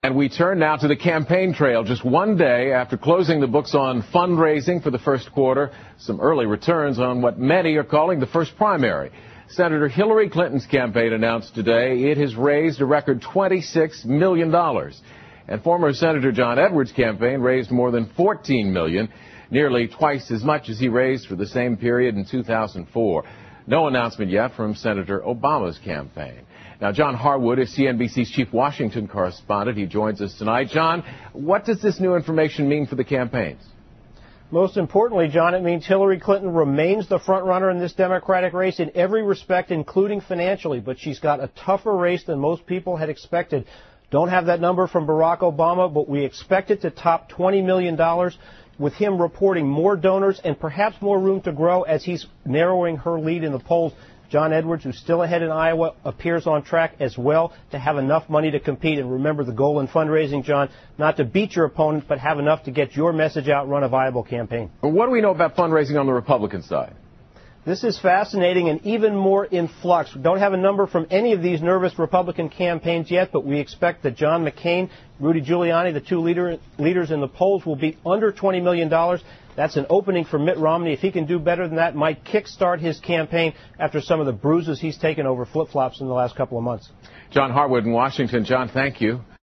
And we turn now to the campaign trail. Just one day after closing the books on fundraising for the first quarter, some early returns on what many are calling the first primary. Senator Hillary Clinton's campaign announced today it has raised a record $26 million. And former Senator John Edwards' campaign raised more than $14 million, nearly twice as much as he raised for the same period in 2004. No announcement yet from Senator Obama's campaign. Now, John Harwood is CNBC's chief Washington correspondent. He joins us tonight. John, what does this new information mean for the campaigns? Most importantly, John, it means Hillary Clinton remains the front runner in this Democratic race in every respect, including financially. But she's got a tougher race than most people had expected. Don't have that number from Barack Obama, but we expect it to top $20 million, with him reporting more donors and perhaps more room to grow as he's narrowing her lead in the polls. John Edwards, who's still ahead in Iowa, appears on track as well to have enough money to compete. And remember the goal in fundraising, John, not to beat your opponent, but have enough to get your message out, run a viable campaign. But what do we know about fundraising on the Republican side? This is fascinating and even more in flux. We don't have a number from any of these nervous Republican campaigns yet, but we expect that John McCain, Rudy Giuliani, the two leaders in the polls, will be under $20 million. That's an opening for Mitt Romney. If he can do better than that, might kickstart his campaign after some of the bruises he's taken over flip-flops in the last couple of months. John Harwood in Washington. John, thank you.